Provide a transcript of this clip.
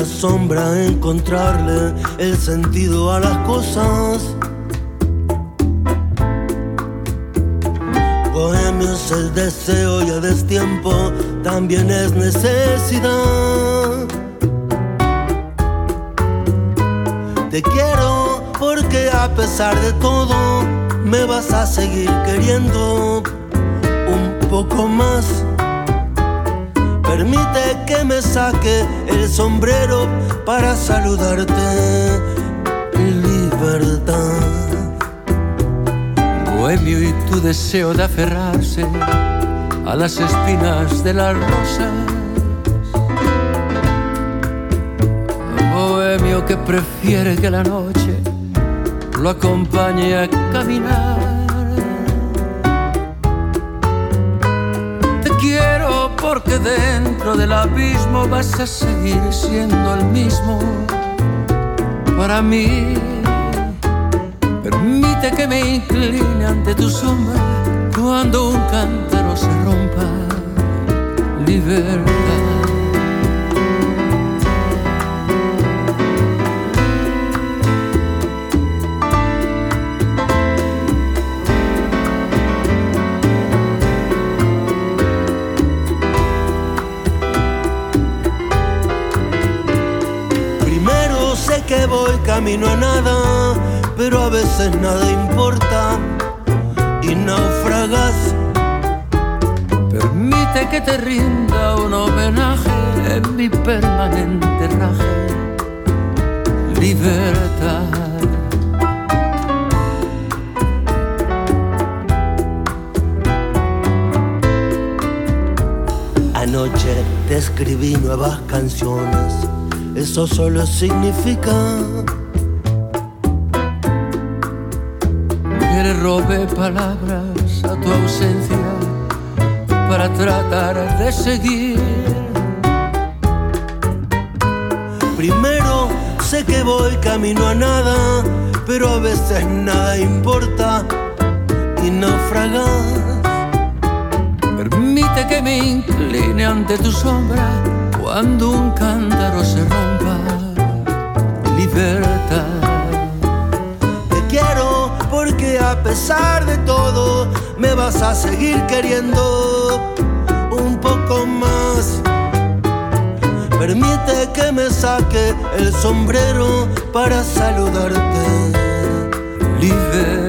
sombra encontrarle el sentido a las cosas. Bohemio es el deseo y a destiempo también es necesidad. Te quiero porque a pesar de todo me vas a seguir queriendo un poco más. Permite que me saque el sombrero para saludarte. Libertad. Bohemio y tu deseo de aferrarse a las espinas de las rosas. Bohemio que prefiere que la noche lo acompañe a caminar. Te quiero porque dentro del abismo vas a seguir siendo el mismo para mí. Permite que me incline ante tu sombra cuando un cántaro se rompa. Libertad. Primero sé que voy camino a nada, pero a veces nada importa y naufragas. Permite que te rinda un homenaje en mi permanente raje. Libertad. Anoche te escribí nuevas canciones, eso solo significa que le robé palabras a tu ausencia para tratar de seguir. Primero sé que voy camino a nada, pero a veces nada importa y naufragas. Permite que me incline ante tu sombra cuando un cántaro se rompa. Libertad. Te quiero porque a pesar de todo me vas a seguir queriendo un poco más. Permite que me saque el sombrero para saludarte. Libertad.